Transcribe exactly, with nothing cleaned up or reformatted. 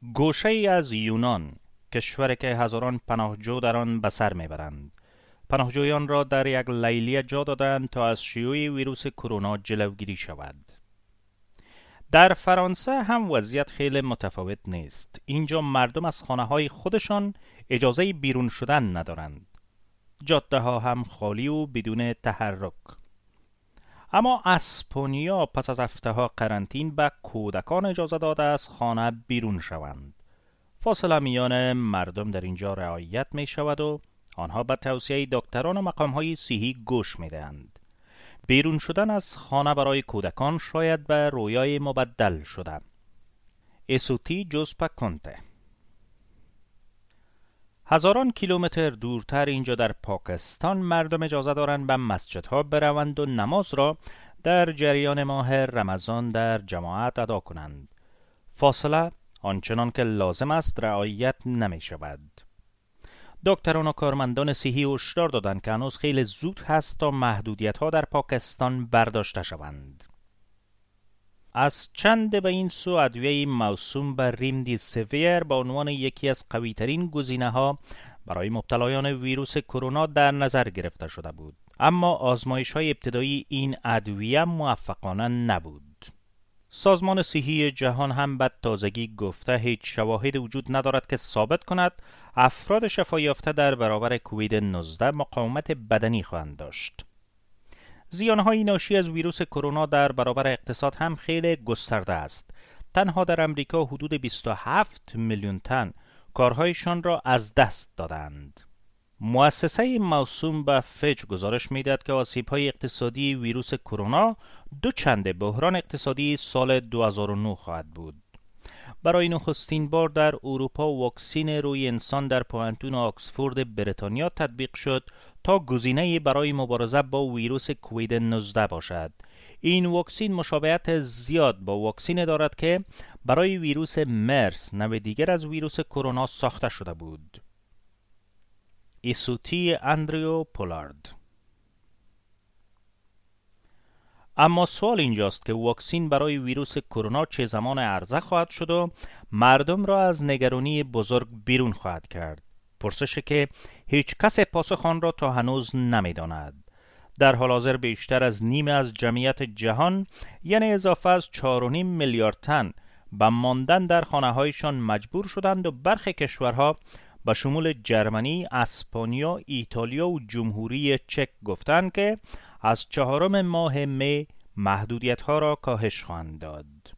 گوشه ای از یونان، کشوری که هزاران پناهجو در آن به سر میبرند. پناهجویان را در یک لیلی جا دادند تا از شیوع ویروس کرونا جلوگیری شود. در فرانسه هم وضعیت خیلی متفاوت نیست. اینجا مردم از خانه های خودشان اجازه بیرون شدن ندارند. جاده ها هم خالی و بدون تحرک. اما اسپانیا پس از هفته ها قرنطین به کودکان اجازه داده از خانه بیرون شوند. فاصله میان مردم در اینجا رعایت می شود و آنها به توصیه دکتران و مقام های صحی گوش می دهند. بیرون شدن از خانه برای کودکان شاید به رویای مبدل شده. اسوتی جوزپا کنته. هزاران کیلومتر دورتر اینجا در پاکستان مردم اجازه دارند به مسجدها بروند و نماز را در جریان ماه رمضان در جماعت ادا کنند. فاصله آنچنان که لازم است رعایت نمی شود. دکتران و کارمندان صحی هشدار دادند که هنوز خیلی زود هست تا محدودیت ها در پاکستان برداشته شوند. از چند به این سو ادویه موسوم به ریمدیسیویر به عنوان یکی از قوی‌ترین گزینه‌ها برای مبتلایان ویروس کرونا در نظر گرفته شده بود، اما آزمایش‌های ابتدایی این ادویه موفقانه نبود. سازمان صحی جهان هم به تازگی گفته هیچ شواهد وجود ندارد که ثابت کند افراد شفا یافته در برابر کووید نوزده مقاومت بدنی خواهند داشت. زیانهای ناشی از ویروس کرونا در برابر اقتصاد هم خیلی گسترده است. تنها در امریکا حدود بیست و هفت میلیون تن کارهایشان را از دست دادند. مؤسسه موسوم به فیچ گزارش می‌دهد که آسیب‌های اقتصادی ویروس کرونا دو چند بحران اقتصادی سال دو هزار و نه خواهد بود. برای نخستین بار در اروپا واکسن روی انسان در پوهنتون آکسفورد بریتانیا تطبیق شد تا گزینه‌ای برای مبارزه با ویروس کووید نوزده باشد. این واکسن مشابهت زیاد با واکسن دارد که برای ویروس مرس، نوع دیگر از ویروس کرونا، ساخته شده بود. ایسوتی اندریو پولارد. اما سوال اینجاست که واکسن برای ویروس کرونا چه زمان عرضه خواهد شد و مردم را از نگرانی بزرگ بیرون خواهد کرد. پرسشی که هیچ کس پاسخ آن را تا هنوز نمی‌داند. در حال حاضر بیشتر از نیمه از جمعیت جهان، یعنی اضافه از چهار و نیم میلیارد تن، به ماندن در خانه‌هایشان مجبور شدند و برخی کشورها به شمول جرمنی، اسپانیا، ایتالیا و جمهوری چک گفتند که از چهارم ماه می محدودیت‌ها را کاهش خواهند داد.